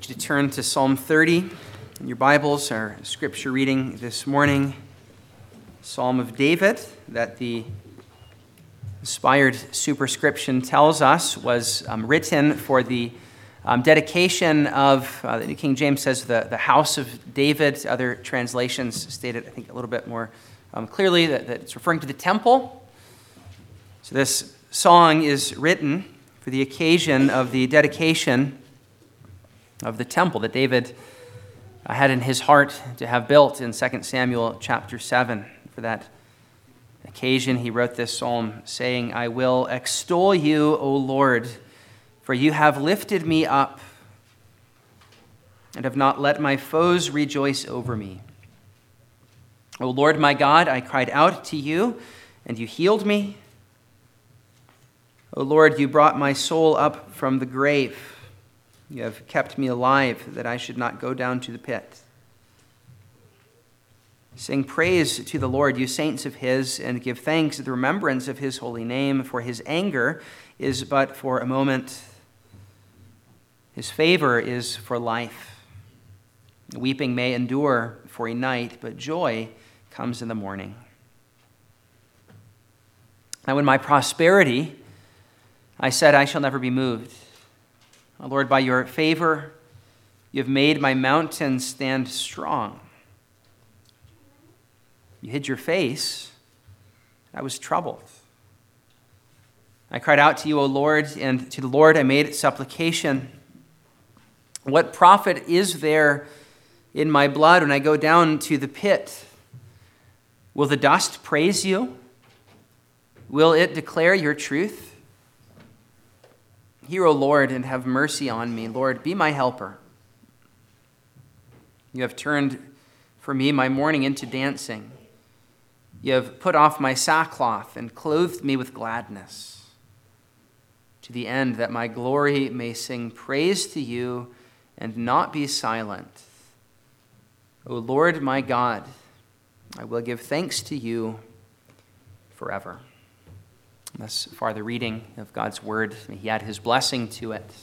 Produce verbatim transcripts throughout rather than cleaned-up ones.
invite you to turn to Psalm thirty in your Bibles, our scripture reading this morning. Psalm of David, that the inspired superscription tells us was um, written for the um, dedication of, uh, the New King James says, the, the house of David. Other translations state it, I think, a little bit more um, clearly, that, that it's referring to the temple. So this song is written for the occasion of the dedication of the temple that David uh, had in his heart to have built in Second Samuel chapter seven. For that occasion, he wrote this psalm saying, I will extol you, O Lord, for you have lifted me up and have not let my foes rejoice over me. O Lord my God, I cried out to you, and you healed me. O Lord, you brought my soul up from the grave. You have kept me alive, that I should not go down to the pit. Sing praise to the Lord, you saints of his, and give thanks at the remembrance of his holy name, for his anger is but for a moment. His favor is for life. Weeping may endure for a night, but joy comes in the morning. Now in my prosperity, I said, I shall never be moved. O Lord, by your favor, you have made my mountains stand strong. You hid your face, I was troubled. I cried out to you, O Lord, and to the Lord I made supplication. What profit is there in my blood when I go down to the pit? Will the dust praise you? Will it declare your truth? Hear, O Lord, and have mercy on me. Lord, be my helper. You have turned for me my mourning into dancing. You have put off my sackcloth and clothed me with gladness, to the end that my glory may sing praise to you and not be silent. O Lord my God, I will give thanks to you forever. Thus far the reading of God's word. May he add his blessing to it.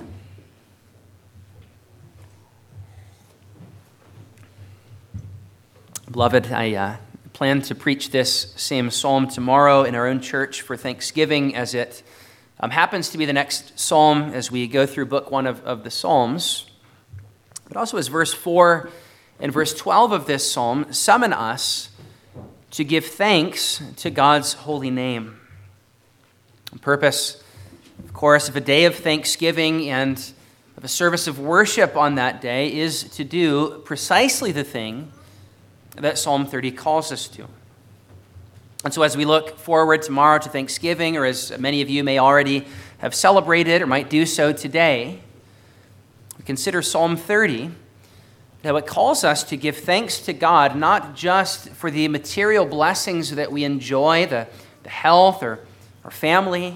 Beloved, I uh, plan to preach this same psalm tomorrow in our own church for Thanksgiving, as it um, happens to be the next psalm as we go through book one of, of the Psalms. But also as verse four and verse twelve of this psalm summon us to give thanks to God's holy name. The purpose, of course, of a day of thanksgiving and of a service of worship on that day is to do precisely the thing that Psalm thirty calls us to. And so as we look forward tomorrow to Thanksgiving, or as many of you may already have celebrated or might do so today, we consider Psalm thirty, that it calls us to give thanks to God, not just for the material blessings that we enjoy, the, the health or our family,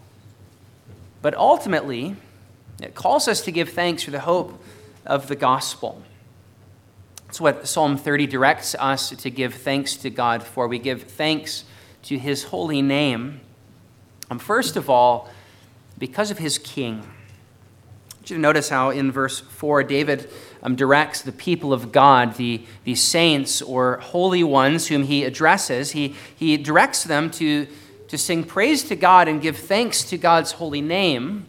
but ultimately, it calls us to give thanks for the hope of the gospel. That's what Psalm thirty directs us to give thanks to God for. We give thanks to his holy name, um, first of all, because of his king. I want you to notice how in verse four, David um, directs the people of God, the, the saints or holy ones whom he addresses. He, he directs them to to sing praise to God and give thanks to God's holy name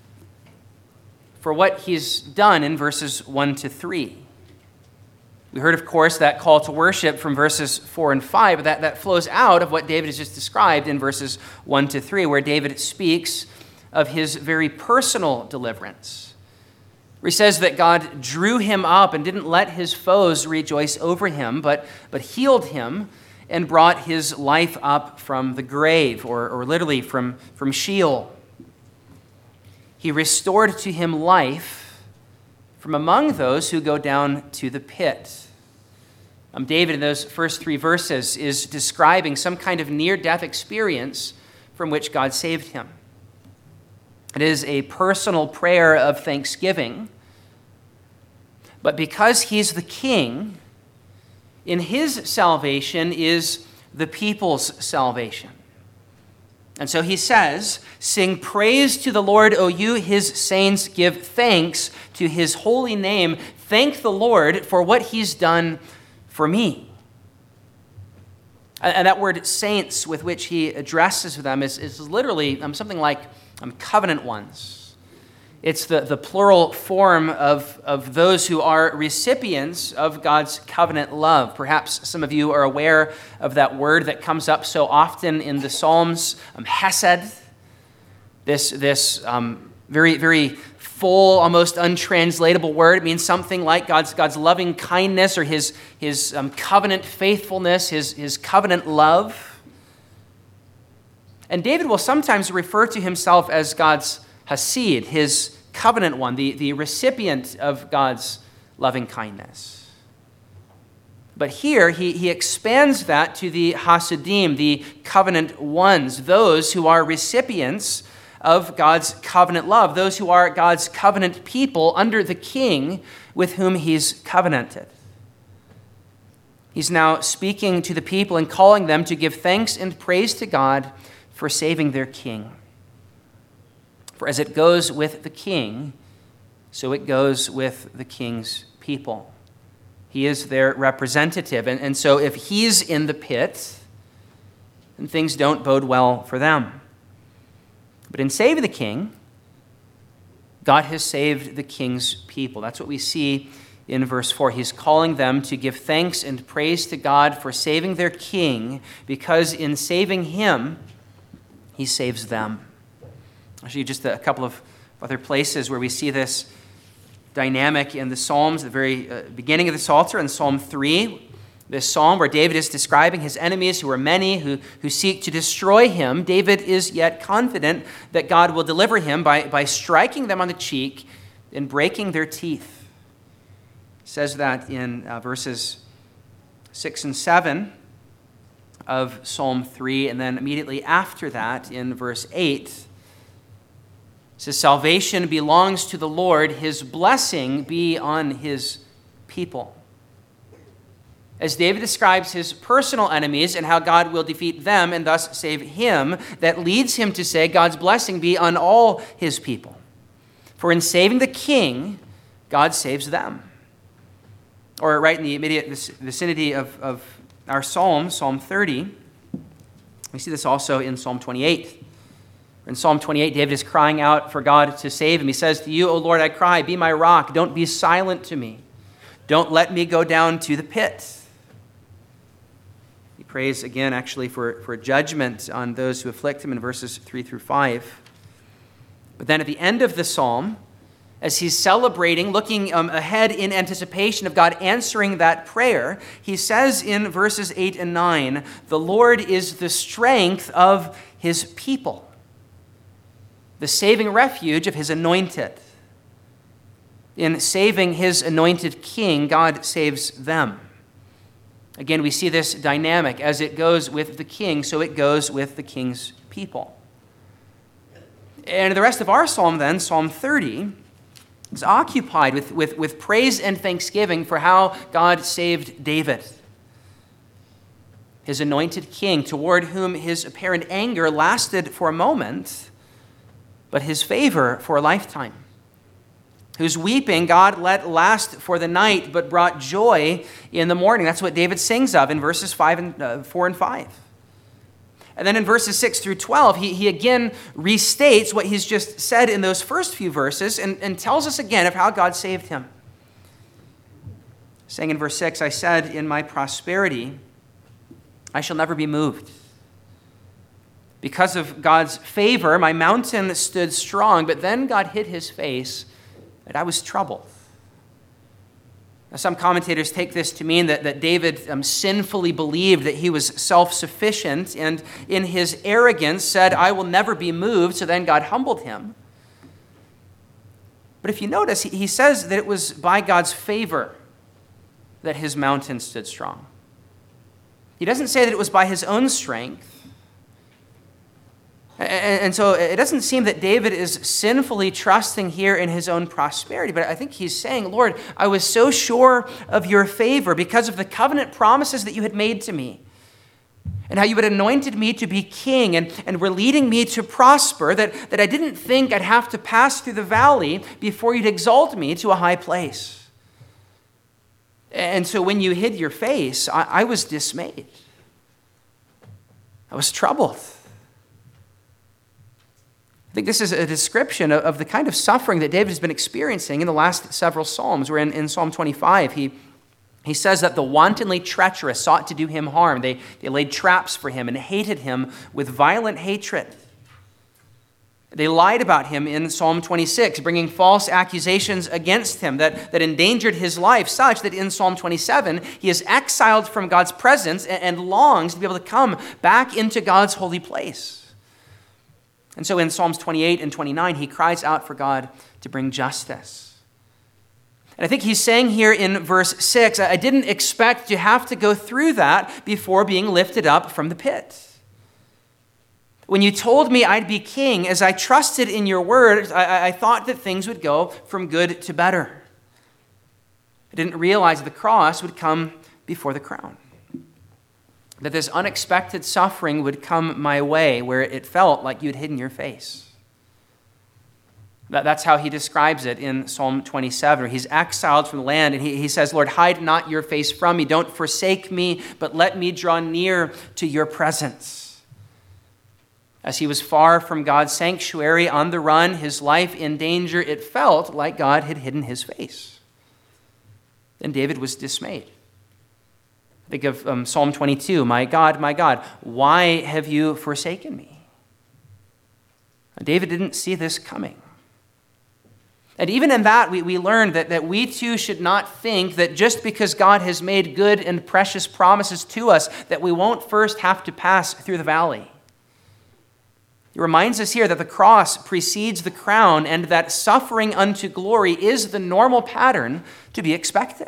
for what he's done in verses one to three. We heard, of course, that call to worship from verses four and five, but that, that flows out of what David has just described in verses one to three, where David speaks of his very personal deliverance, where he says that God drew him up and didn't let his foes rejoice over him, but, but healed him and brought his life up from the grave, or, or literally from, from Sheol. He restored to him life from among those who go down to the pit. Um, David, in those first three verses, is describing some kind of near-death experience from which God saved him. It is a personal prayer of thanksgiving, but because he's the king, in his salvation is the people's salvation. And so he says, "Sing praise to the Lord, O you, his saints. Give thanks to his holy name. Thank the Lord for what he's done for me." And that word saints with which he addresses them is, is literally um, something like um, covenant ones. It's the, the plural form of, of those who are recipients of God's covenant love. Perhaps some of you are aware of that word that comes up so often in the Psalms, um, hesed. This, this um, very, very full, almost untranslatable word. It means something like God's, God's loving kindness or his, his um, covenant faithfulness, his, his covenant love. And David will sometimes refer to himself as God's Hasid, his covenant one, the, the recipient of God's loving kindness. But here he, he expands that to the Hasidim, the covenant ones, those who are recipients of God's covenant love, those who are God's covenant people under the king with whom he's covenanted. He's now speaking to the people and calling them to give thanks and praise to God for saving their king. For as it goes with the king, so it goes with the king's people. He is their representative. And, and so if he's in the pit, then things don't bode well for them. But in saving the king, God has saved the king's people. That's what we see in verse four. He's calling them to give thanks and praise to God for saving their king, because in saving him, he saves them. I'll show you just a couple of other places where we see this dynamic in the Psalms, the very uh, beginning of the Psalter in Psalm three, this psalm where David is describing his enemies who are many, who, who seek to destroy him. David is yet confident that God will deliver him by, by striking them on the cheek and breaking their teeth. It says that in uh, verses six and seven of Psalm three, and then immediately after that in verse eight, it says, "Salvation belongs to the Lord, his blessing be on his people." As David describes his personal enemies and how God will defeat them and thus save him, that leads him to say, God's blessing be on all his people. For in saving the king, God saves them. Or right in the immediate vicinity of, of our psalm, Psalm thirty, we see this also in Psalm twenty-eight. In Psalm twenty-eight, David is crying out for God to save him. He says, "To you, O Lord, I cry, be my rock. Don't be silent to me. Don't let me go down to the pit." He prays again, actually, for, for judgment on those who afflict him in verses three through five. But then at the end of the psalm, as he's celebrating, looking um, ahead in anticipation of God answering that prayer, he says in verses eight and nine, "The Lord is the strength of his people, the saving refuge of his anointed." In saving his anointed king, God saves them. Again, we see this dynamic. As it goes with the king, so it goes with the king's people. And the rest of our psalm then, Psalm thirty, is occupied with, with, with praise and thanksgiving for how God saved David, his anointed king, toward whom his apparent anger lasted for a moment, but his favor for a lifetime, whose weeping God let last for the night, but brought joy in the morning. That's what David sings of in verses five and uh, four and five. And then in verses six through twelve, he, he again restates what he's just said in those first few verses and, and tells us again of how God saved him. Saying in verse six, "I said, in my prosperity, I shall never be moved. Because of God's favor, my mountain stood strong, but then God hid his face, and I was troubled." Now, some commentators take this to mean that, that David um, sinfully believed that he was self-sufficient, and in his arrogance said, "I will never be moved," so then God humbled him. But if you notice, he, he says that it was by God's favor that his mountain stood strong. He doesn't say that it was by his own strength. And so it doesn't seem that David is sinfully trusting here in his own prosperity, but I think he's saying, "Lord, I was so sure of your favor because of the covenant promises that you had made to me. and how you had anointed me to be king and, and were leading me to prosper, that, that I didn't think I'd have to pass through the valley before you'd exalt me to a high place. And so when you hid your face, I, I was dismayed. I was troubled. I think this is a description of, of the kind of suffering that David has been experiencing in the last several Psalms, where in, in Psalm twenty-five, he He says that the wantonly treacherous sought to do him harm. They, they laid traps for him and hated him with violent hatred. They lied about him in Psalm twenty-six, bringing false accusations against him that, that endangered his life, such that in Psalm twenty-seven, he is exiled from God's presence and, and longs to be able to come back into God's holy place. And so in Psalms twenty-eight and twenty-nine, he cries out for God to bring justice. And I think he's saying here in verse six, I didn't expect to have to go through that before being lifted up from the pit. When you told me I'd be king, as I trusted in your word, I, I thought that things would go from good to better. I didn't realize the cross would come before the crown. That this unexpected suffering would come my way where it felt like you'd hidden your face. That's how he describes it in Psalm twenty-seven. He's exiled from the land, and he, he says, Lord, hide not your face from me. Don't forsake me, but let me draw near to your presence. As he was far from God's sanctuary, on the run, his life in danger, it felt like God had hidden his face. Then David was dismayed. Think of um, Psalm twenty-two, my God, my God, why have you forsaken me? David didn't see this coming. And even in that, we, we learned that, that we too should not think that just because God has made good and precious promises to us, that we won't first have to pass through the valley. It reminds us here that the cross precedes the crown and that suffering unto glory is the normal pattern to be expected.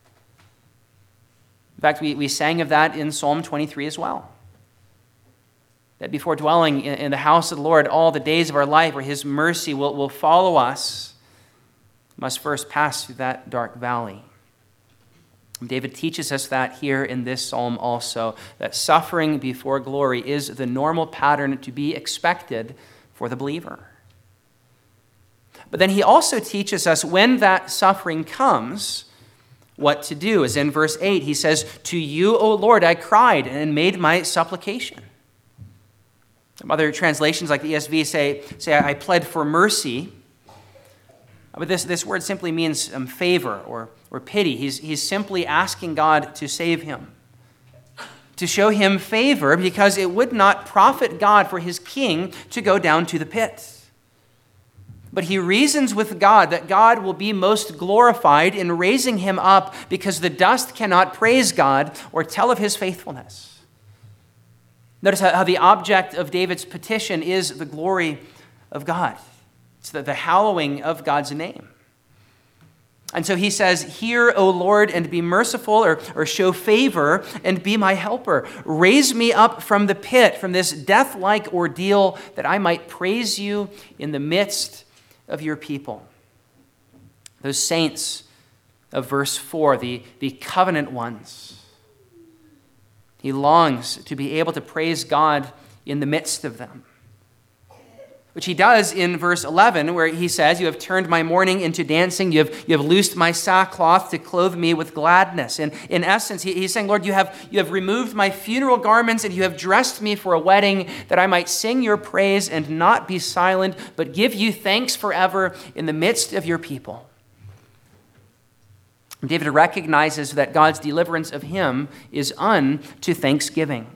In fact, we, we sang of that in Psalm twenty-three as well. That before dwelling in, in the house of the Lord all the days of our life, where his mercy will, will follow us, must first pass through that dark valley. David teaches us that here in this psalm also, that suffering before glory is the normal pattern to be expected for the believer. But then he also teaches us when that suffering comes, what to do. As in verse eight, he says, to you, O Lord, I cried and made my supplication. Some other translations like the E S V say, say I pled for mercy. But this, this word simply means um, favor or, or pity. He's, he's simply asking God to save him, to show him favor, because it would not profit God for his king to go down to the pit. But he reasons with God that God will be most glorified in raising him up, because the dust cannot praise God or tell of his faithfulness. Notice how, how the object of David's petition is the glory of God. It's the, the hallowing of God's name. And so he says, hear, O Lord, and be merciful, or, or show favor, and be my helper. Raise me up from the pit, from this death-like ordeal, that I might praise you in the midst of your people. Those saints of verse four, the, the covenant ones. He longs to be able to praise God in the midst of them, which he does in verse eleven, where he says, you have turned my mourning into dancing. You have, you have loosed my sackcloth to clothe me with gladness. And in essence, he, he's saying, Lord, you have, you have removed my funeral garments and you have dressed me for a wedding, that I might sing your praise and not be silent, but give you thanks forever in the midst of your people. David recognizes that God's deliverance of him is unto thanksgiving.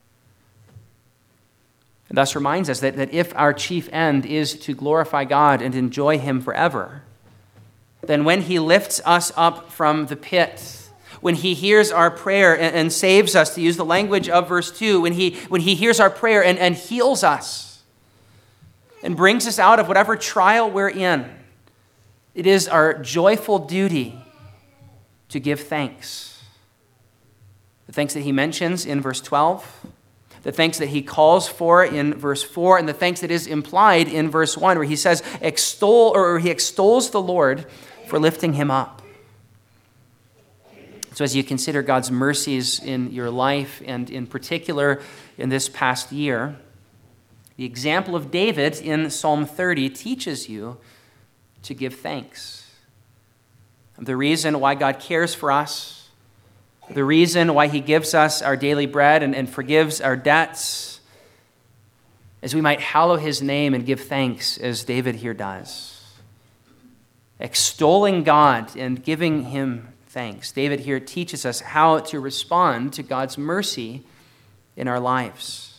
And thus reminds us that, that if our chief end is to glorify God and enjoy him forever, then when he lifts us up from the pit, when he hears our prayer and, and saves us, to use the language of verse two, when he, when he hears our prayer and, and heals us and brings us out of whatever trial we're in, it is our joyful duty to give thanks. The thanks that he mentions in verse twelve, the thanks that he calls for in verse four, and the thanks that is implied in verse one, where he says, extol, or he extols the Lord for lifting him up. So as you consider God's mercies in your life, and in particular in this past year, the example of David in Psalm thirty teaches you to give thanks. The reason why God cares for us, the reason why he gives us our daily bread and, and forgives our debts, is we might hallow his name and give thanks, as David here does. Extolling God and giving him thanks. David here teaches us how to respond to God's mercy in our lives.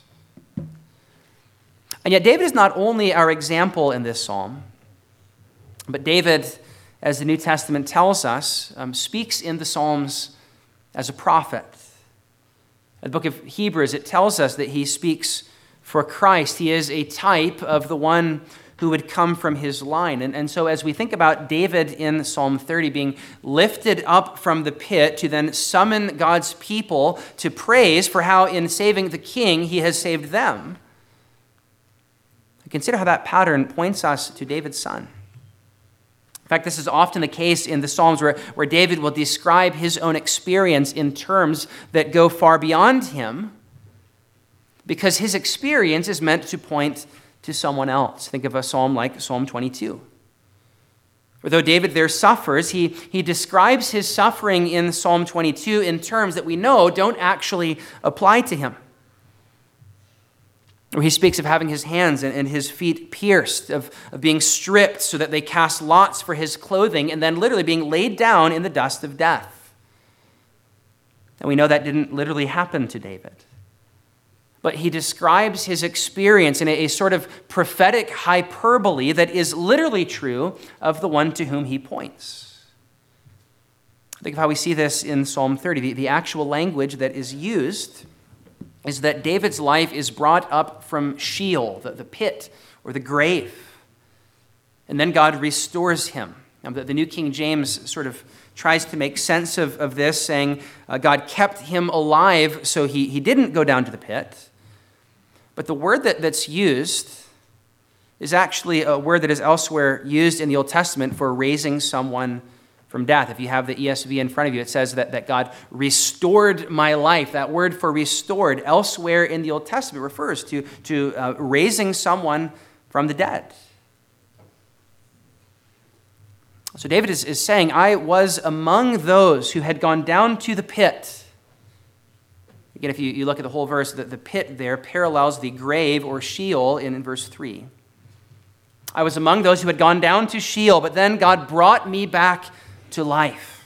And yet David is not only our example in this psalm, but David, as the New Testament tells us, um, speaks in the Psalms as a prophet. In the book of Hebrews, it tells us that he speaks for Christ. He is a type of the one who would come from his line. And, and so as we think about David in Psalm thirty being lifted up from the pit to then summon God's people to praise for how in saving the king he has saved them, consider how that pattern points us to David's son. In fact, this is often the case in the Psalms where, where David will describe his own experience in terms that go far beyond him, because his experience is meant to point to someone else. Think of a psalm like Psalm twenty-two. For though David there suffers, he, he describes his suffering in Psalm twenty-two in terms that we know don't actually apply to him. Where he speaks of having his hands and, and his feet pierced, of, of being stripped so that they cast lots for his clothing, and then literally being laid down in the dust of death. And we know that didn't literally happen to David. But he describes his experience in a, a sort of prophetic hyperbole that is literally true of the one to whom he points. Think of how we see this in Psalm thirty. The, the actual language that is used is that David's life is brought up from Sheol, the, the pit or the grave. And then God restores him. Now, the, the New King James sort of tries to make sense of, of this, saying uh, God kept him alive so he, he didn't go down to the pit. But the word that, that's used is actually a word that is elsewhere used in the Old Testament for raising someone from death. If you have the E S V in front of you, it says that, that God restored my life. That word for restored elsewhere in the Old Testament refers to, to uh, raising someone from the dead. So David is, is saying, I was among those who had gone down to the pit. Again, if you, you look at the whole verse, the, the pit there parallels the grave or Sheol in, in verse three. I was among those who had gone down to Sheol, but then God brought me back to life.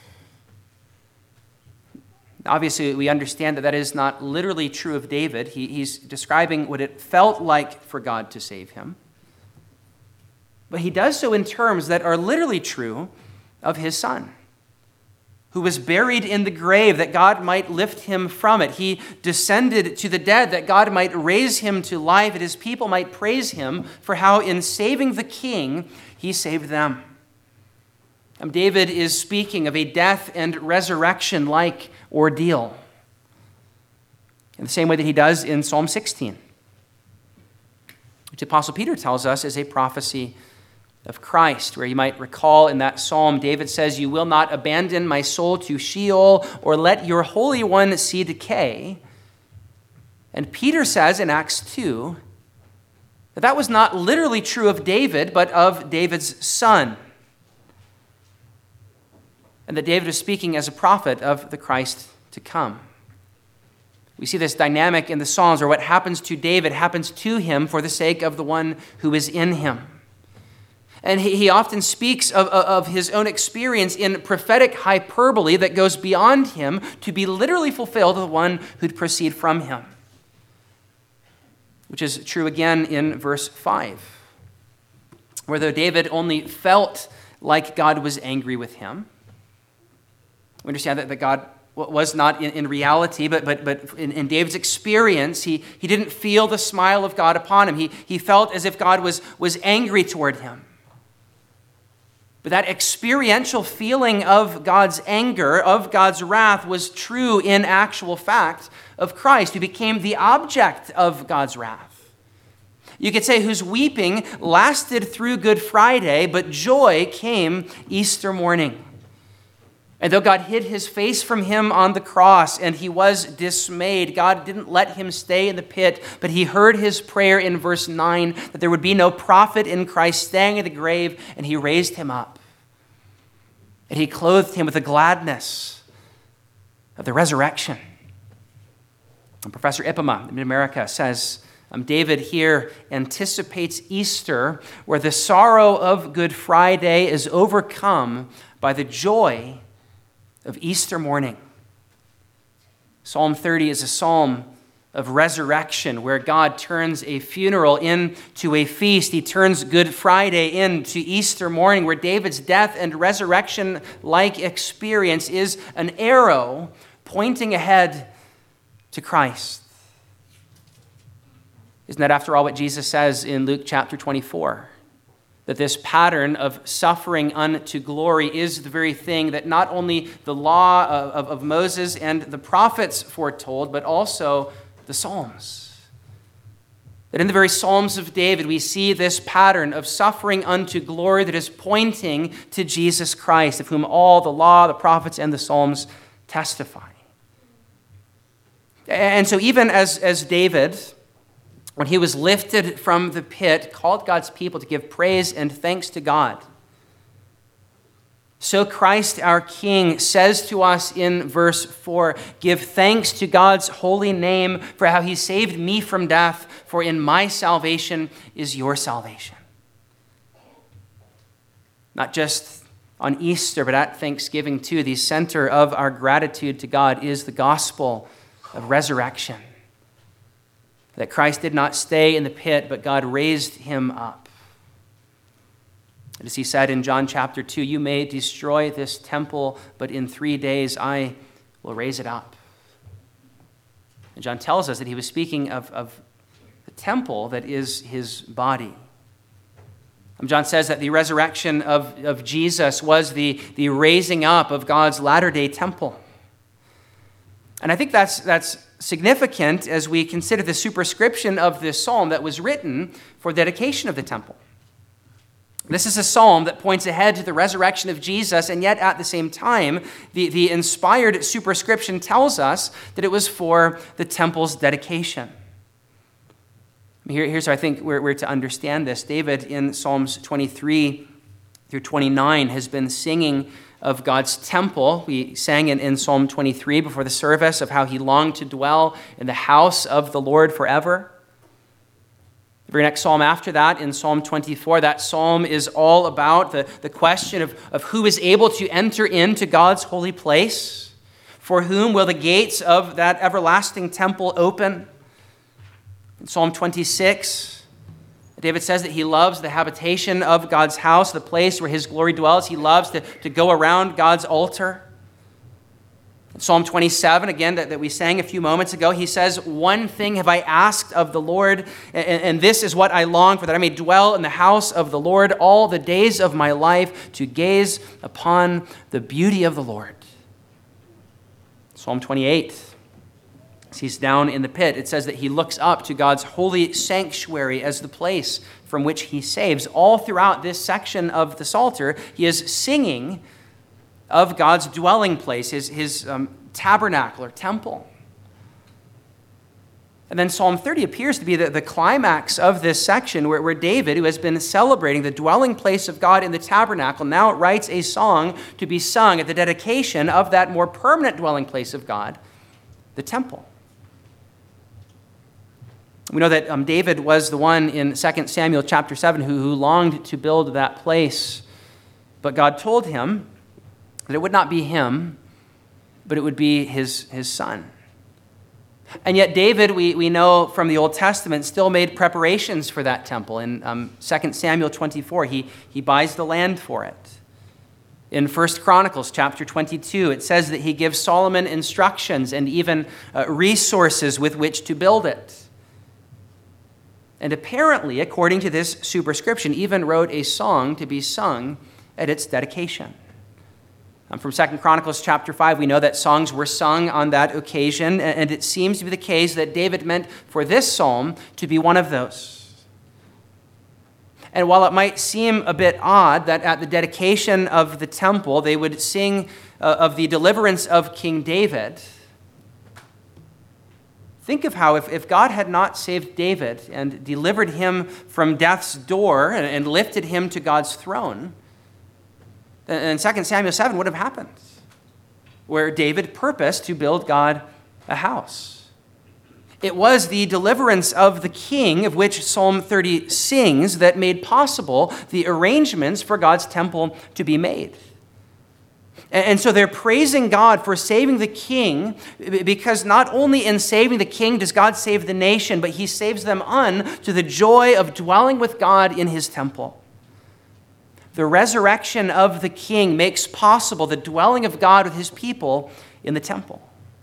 Obviously, we understand that that is not literally true of David. He, he's describing what it felt like for God to save him. But he does so in terms that are literally true of his son, who was buried in the grave that God might lift him from it. He descended to the dead that God might raise him to life, that his people might praise him for how in saving the king, he saved them. And David is speaking of a death and resurrection-like ordeal in the same way that he does in Psalm sixteen, which the Apostle Peter tells us is a prophecy of Christ, where you might recall in that psalm, David says, you will not abandon my soul to Sheol or let your Holy One see decay. And Peter says in Acts two that that was not literally true of David, but of David's son. And that David is speaking as a prophet of the Christ to come. We see this dynamic in the Psalms, where what happens to David happens to him for the sake of the one who is in him. And he, he often speaks of, of his own experience in prophetic hyperbole that goes beyond him to be literally fulfilled of the one who'd proceed from him. Which is true again in verse five, where though David only felt like God was angry with him, we understand that, that God was not in, in reality, but, but, but in, in David's experience, he, he didn't feel the smile of God upon him. He, he felt as if God was, was angry toward him. But that experiential feeling of God's anger, of God's wrath, was true in actual fact of Christ, who became the object of God's wrath. You could say whose weeping lasted through Good Friday, but joy came Easter morning. And though God hid his face from him on the cross and he was dismayed, God didn't let him stay in the pit, but he heard his prayer in verse nine that there would be no profit in Christ staying in the grave, and he raised him up. And he clothed him with the gladness of the resurrection. And Professor Ipema in Mid-America says, um, David here anticipates Easter, where the sorrow of Good Friday is overcome by the joy of Easter morning. Psalm thirty is a psalm of resurrection, where God turns a funeral into a feast. He turns Good Friday into Easter morning, where David's death and resurrection-like experience is an arrow pointing ahead to Christ. Isn't that, after all, what Jesus says in Luke chapter twenty-four? That this pattern of suffering unto glory is the very thing that not only the law of, of, of Moses and the prophets foretold, but also the Psalms. That in the very Psalms of David, we see this pattern of suffering unto glory that is pointing to Jesus Christ, of whom all the law, the prophets, and the Psalms testify. And so even as, as David, when he was lifted from the pit, called God's people to give praise and thanks to God, so Christ our King says to us in verse four, give thanks to God's holy name for how he saved me from death, for in my salvation is your salvation. Not just on Easter, but at Thanksgiving too, the center of our gratitude to God is the gospel of resurrection. That Christ did not stay in the pit, but God raised him up. As he said in John chapter two, you may destroy this temple, but in three days I will raise it up. And John tells us that he was speaking of, of the temple that is his body. John says that the resurrection of, of Jesus was the, the raising up of God's latter-day temple. And I think that's, that's significant as we consider the superscription of this psalm that was written for dedication of the temple. This is a psalm that points ahead to the resurrection of Jesus, and yet at the same time, the, the inspired superscription tells us that it was for the temple's dedication. Here, here's how I think we're, we're to understand this. David in Psalms twenty-three through twenty-nine has been singing of God's temple. We sang in, in Psalm twenty-three before the service of how he longed to dwell in the house of the Lord forever. The very next psalm after that, in Psalm twenty-four, that psalm is all about the, the question of, of who is able to enter into God's holy place. For whom will the gates of that everlasting temple open? In Psalm twenty-six, David says that he loves the habitation of God's house, the place where his glory dwells. He loves to, to go around God's altar. In Psalm twenty-seven, again, that, that we sang a few moments ago, he says, one thing have I asked of the Lord, and, and this is what I long for, that I may dwell in the house of the Lord all the days of my life, to gaze upon the beauty of the Lord. Psalm twenty-eight. As he's down in the pit, it says that he looks up to God's holy sanctuary as the place from which he saves. All throughout this section of the Psalter, he is singing of God's dwelling place, his, his um, tabernacle or temple. And then Psalm thirty appears to be the, the climax of this section where, where David, who has been celebrating the dwelling place of God in the tabernacle, now writes a song to be sung at the dedication of that more permanent dwelling place of God, the temple. We know that um, David was the one in Second Samuel chapter seven who, who longed to build that place. But God told him that it would not be him, but it would be his, his son. And yet David, we, we know from the Old Testament, still made preparations for that temple. In um, Second Samuel twenty-four, he, he buys the land for it. In First Chronicles chapter twenty-two, it says that he gives Solomon instructions and even uh, resources with which to build it. And apparently, according to this superscription, even wrote a song to be sung at its dedication. Um, from Second Chronicles chapter five, we know that songs were sung on that occasion, and it seems to be the case that David meant for this psalm to be one of those. And while it might seem a bit odd that at the dedication of the temple they would sing uh, of the deliverance of King David, think of how if, if God had not saved David and delivered him from death's door and, and lifted him to God's throne, then Second Samuel seven would have happened, where David purposed to build God a house. It was the deliverance of the king, of which Psalm thirty sings, that made possible the arrangements for God's temple to be made. And so they're praising God for saving the king, because not only in saving the king does God save the nation, but he saves them unto the joy of dwelling with God in his temple. The resurrection of the king makes possible the dwelling of God with his people in the temple.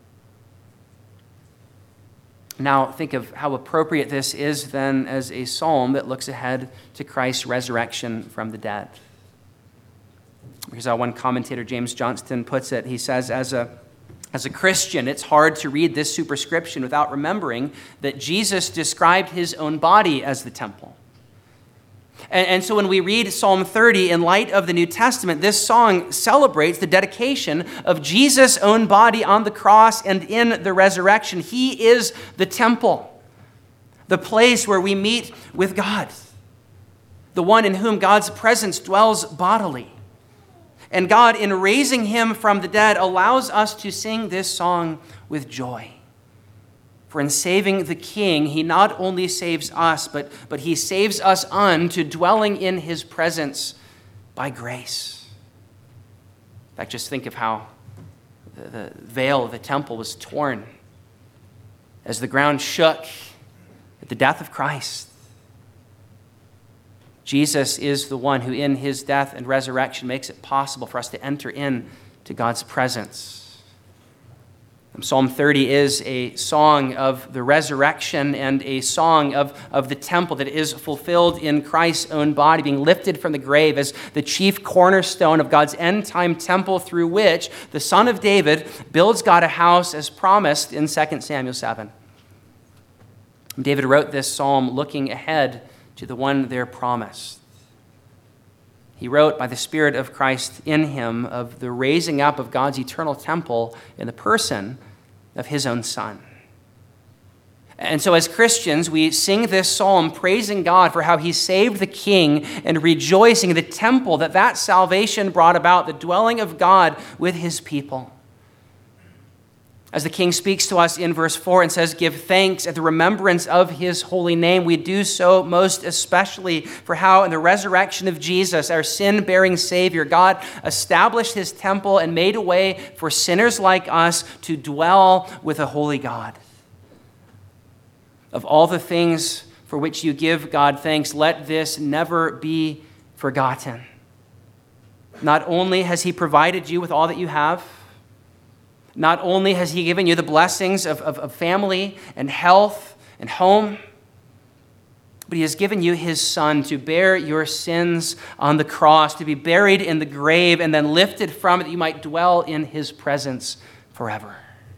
Now, think of how appropriate this is then as a psalm that looks ahead to Christ's resurrection from the dead. Here's how one commentator, James Johnston, puts it. He says, as a, as a Christian, it's hard to read this superscription without remembering that Jesus described his own body as the temple. And, and so when we read Psalm thirty in light of the New Testament, this song celebrates the dedication of Jesus' own body on the cross and in the resurrection. He is the temple, the place where we meet with God, the one in whom God's presence dwells bodily. And God, in raising him from the dead, allows us to sing this song with joy. For in saving the king, he not only saves us, but, but he saves us unto dwelling in his presence by grace. In fact, just think of how the, the veil of the temple was torn as the ground shook at the death of Christ. Jesus is the one who in his death and resurrection makes it possible for us to enter in to God's presence. Psalm thirty is a song of the resurrection and a song of, of the temple that is fulfilled in Christ's own body, being lifted from the grave as the chief cornerstone of God's end-time temple, through which the Son of David builds God a house as promised in Second Samuel seven. David wrote this psalm looking ahead to the one there promised. He wrote by the Spirit of Christ in him of the raising up of God's eternal temple in the person of his own Son. And so as Christians, we sing this psalm praising God for how he saved the king and rejoicing in the temple that that salvation brought about, the dwelling of God with his people. As the king speaks to us in verse four and says, give thanks at the remembrance of his holy name, we do so most especially for how in the resurrection of Jesus, our sin-bearing Savior, God established his temple and made a way for sinners like us to dwell with a holy God. Of all the things for which you give God thanks, let this never be forgotten. Not only has he provided you with all that you have, not only has he given you the blessings of, of, of family and health and home, but he has given you his Son to bear your sins on the cross, to be buried in the grave and then lifted from it that you might dwell in his presence forever.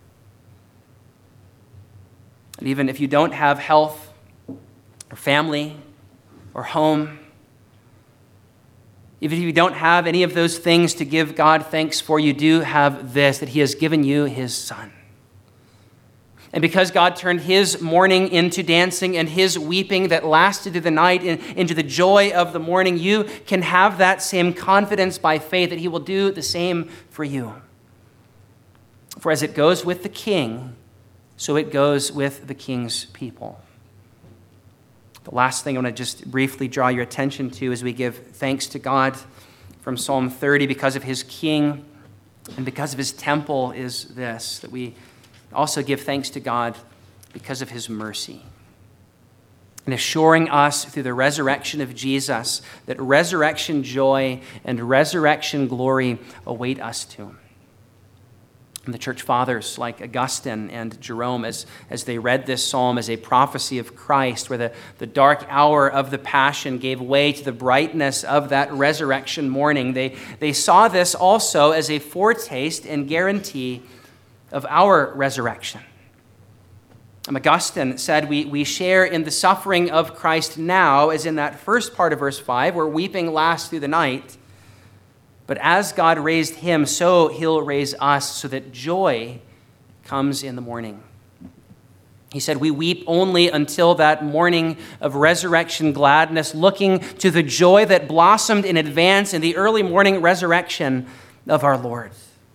And even if you don't have health or family or home, even if you don't have any of those things to give God thanks for, you do have this, that he has given you his Son. And because God turned his mourning into dancing and his weeping that lasted through the night in, into the joy of the morning, you can have that same confidence by faith that he will do the same for you. For as it goes with the king, so it goes with the king's people. The last thing I want to just briefly draw your attention to as we give thanks to God from Psalm thirty because of his king and because of his temple is this, that we also give thanks to God because of his mercy. And assuring us through the resurrection of Jesus that resurrection joy and resurrection glory await us too. And the church fathers like Augustine and Jerome, as, as they read this psalm as a prophecy of Christ, where the, the dark hour of the passion gave way to the brightness of that resurrection morning, they, they saw this also as a foretaste and guarantee of our resurrection. Um, Augustine said we, we share in the suffering of Christ now, as in that first part of verse five, where weeping lasts through the night. But as God raised him, so he'll raise us, so that joy comes in the morning. He said, we weep only until that morning of resurrection gladness, looking to the joy that blossomed in advance in the early morning resurrection of our Lord.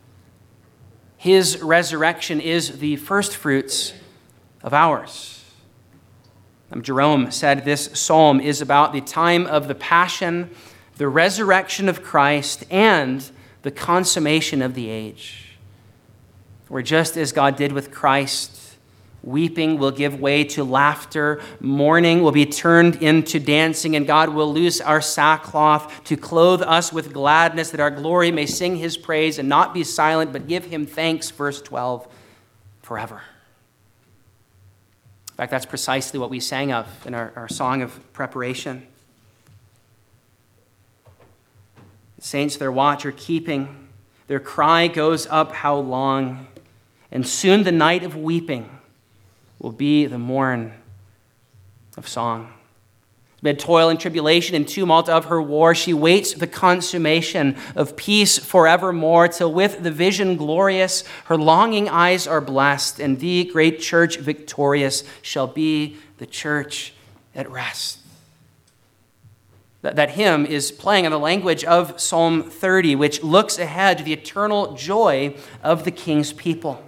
His resurrection is the first fruits of ours. Um, Jerome said this psalm is about the time of the passion, the resurrection of Christ, and the consummation of the age. Where just as God did with Christ, weeping will give way to laughter, mourning will be turned into dancing, and God will loose our sackcloth to clothe us with gladness, that our glory may sing his praise and not be silent, but give him thanks, verse twelve, forever. In fact, that's precisely what we sang of in our, our song of preparation. The saints their watch are keeping, their cry goes up, how long? And soon the night of weeping will be the morn of song. Amid toil and tribulation and tumult of her war, she waits the consummation of peace forevermore, till with the vision glorious her longing eyes are blessed, and the great church victorious shall be the church at rest. That, that hymn is playing on the language of Psalm thirty, which looks ahead to the eternal joy of the King's people.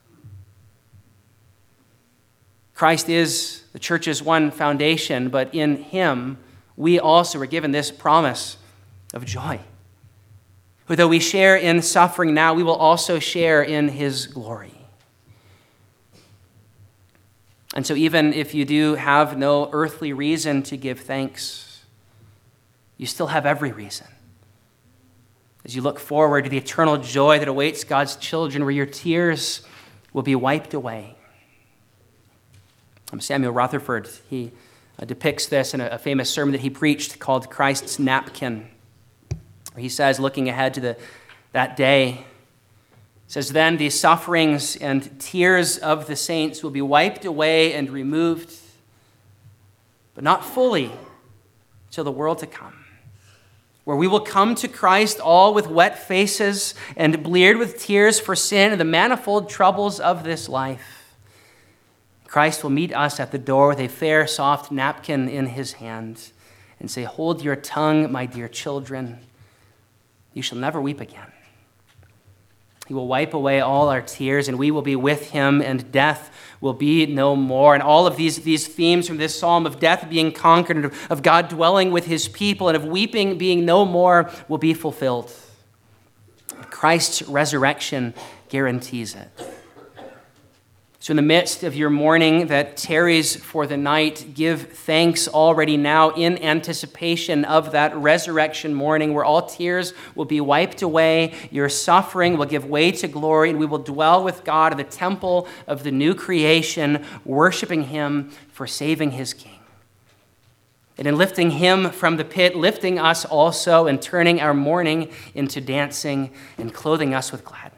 Christ is the church's one foundation, but in him we also are given this promise of joy. For though we share in suffering now, we will also share in his glory. And so even if you do have no earthly reason to give thanks, you still have every reason. As you look forward to the eternal joy that awaits God's children, where your tears will be wiped away. Samuel Rutherford, he uh, depicts this in a, a famous sermon that he preached called Christ's Napkin. He says, looking ahead to the, that day, says, then the sufferings and tears of the saints will be wiped away and removed, but not fully till the world to come, where we will come to Christ all with wet faces and bleared with tears for sin and the manifold troubles of this life. Christ will meet us at the door with a fair, soft napkin in his hand and say, hold your tongue, my dear children. You shall never weep again. He will wipe away all our tears, and we will be with him, and death will be no more. And all of these, these themes from this psalm of death being conquered, and of, of God dwelling with his people, and of weeping being no more will be fulfilled. Christ's resurrection guarantees it. So in the midst of your mourning that tarries for the night, give thanks already now in anticipation of that resurrection morning where all tears will be wiped away, your suffering will give way to glory, and we will dwell with God in the temple of the new creation, worshiping him for saving his King. And in lifting him from the pit, lifting us also and turning our mourning into dancing and clothing us with gladness.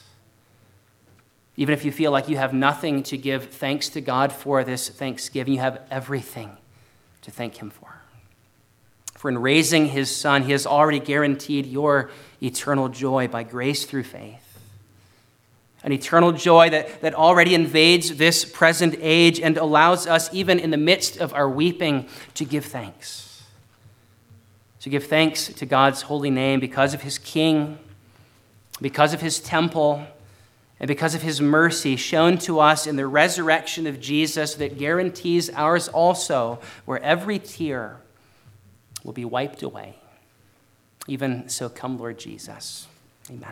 Even if you feel like you have nothing to give thanks to God for this Thanksgiving, you have everything to thank him for. For in raising his Son, he has already guaranteed your eternal joy by grace through faith. An eternal joy that, that already invades this present age and allows us, even in the midst of our weeping, to give thanks. To give thanks to God's holy name because of his King, because of his temple, and because of his mercy shown to us in the resurrection of Jesus that guarantees ours also, where every tear will be wiped away. Even so, come, Lord Jesus. Amen.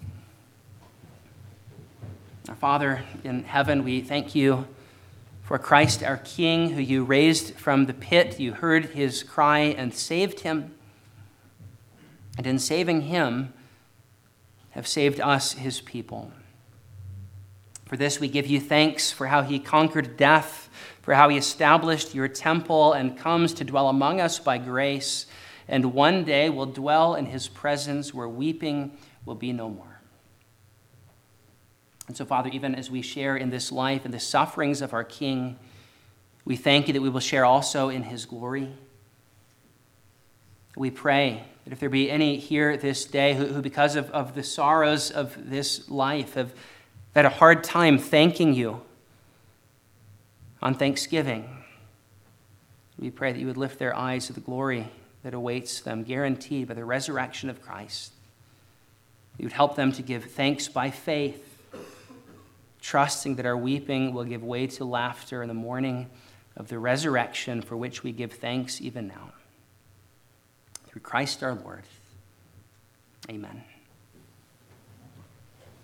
Our Father in heaven, we thank you for Christ our King, who you raised from the pit. You heard his cry and saved him. And in saving him, have saved us, his people. For this we give you thanks for how he conquered death, for how he established your temple and comes to dwell among us by grace, and one day will dwell in his presence where weeping will be no more. And so, Father, even as we share in this life and the sufferings of our King, we thank you that we will share also in his glory. We pray that if there be any here this day who, who because of, of the sorrows of this life, have had a hard time thanking you on Thanksgiving, we pray that you would lift their eyes to the glory that awaits them, guaranteed by the resurrection of Christ. You would help them to give thanks by faith, trusting that our weeping will give way to laughter in the morning of the resurrection for which we give thanks even now. Through Christ our Lord. Amen.